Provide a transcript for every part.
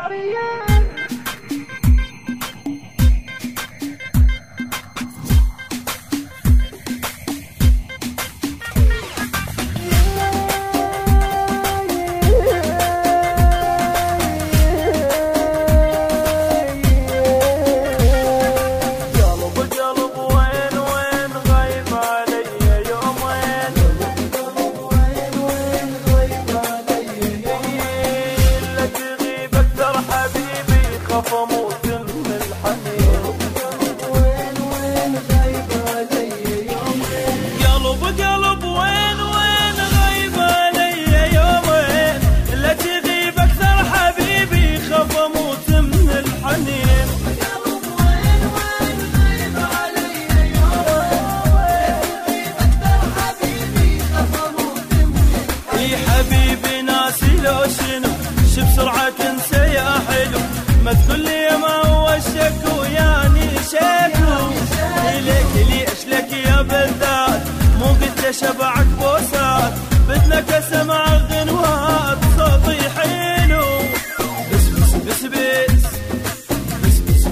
بسرعة تنسى يا حلو، ما تقولي ما هو الشك وياني شكو. ليش لك يا بذات مو قلت شبعك بوسات، بدلك اسمع غنوات صوتي حلو. بس بس بس بس بس بس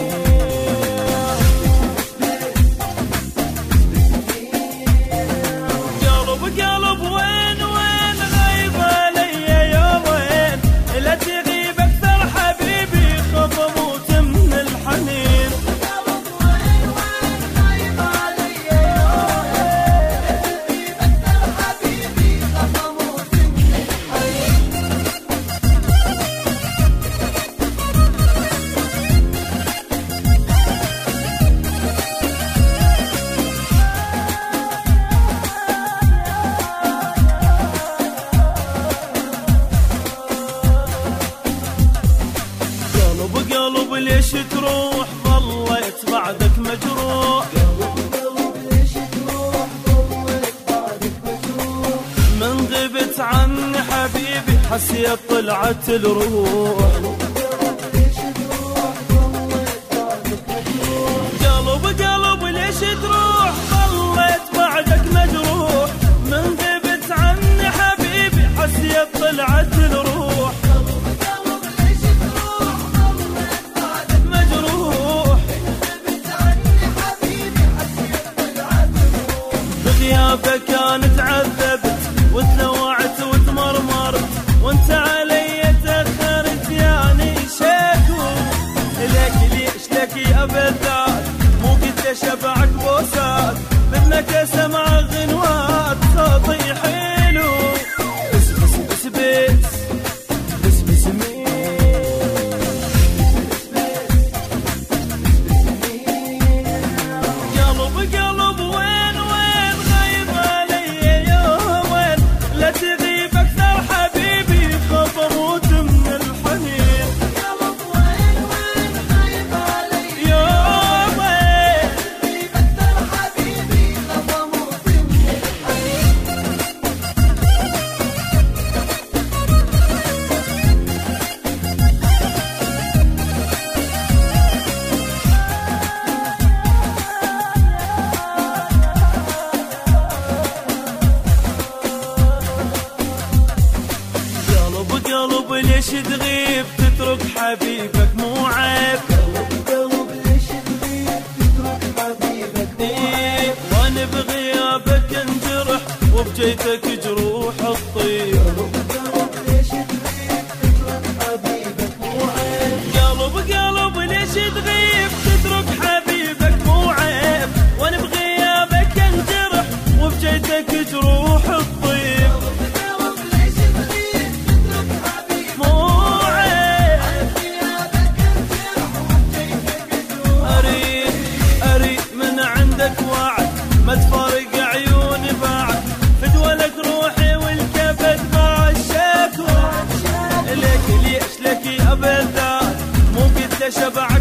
قلب قلب وين وين غايب علي يومين، لا تغيب اكثر حبيبي خاف اموت من الحنين. قلب وين وين غايب علي يومين، لا تغيب اكثر حبيبي خاف اموت من الحنين. قلب ليش تروح ظليت بعدك مجروح، قلب ليش تروح ظليت بعدك مجروح، من غبت عني حبيبي حسيت طلعت الروح. قلب ليش تروح ظليت بعدك مجروح، قلب ليش تروح ظليت بعدك مجروح، من غبت عني حبيبي حسيت طلعت الروح. بغيابك انا تعذبت وتلوعت وتمرمرت، وانت علي تاخرت يعني شكو. ليش لك يا بذات مو قلت شبعك بوسات، بدنك اسمع غنوات صوتي حلو. بس بس بس بس بس بس قلب قلب وين وين غايب علي يومين، لا تغيب اكثر حبيبي خاف اموت من الحنين. قلب وين وين غايب علي يومين، لا تغيب اكثر حبيبي خاف اموت من الحنين. قلب ليش تغيب تترك حبيبك مو عيب، قلب ليش تغيب تترك حبيبك مو عيب، وانا بغيابك انجرح وبجيتك جروح الطيب. قلب ليش تغيب تترك حبيبك مو عيب، قلب ليش تغيب تترك حبيبك مو عيب، وانا بغيابك انجرح وبجيتك جروح الطيب. ما تفارق عيوني بعد، فدولك روحي والكبد مع الشكوى. ليش لك يا بذات مو قلت شبعك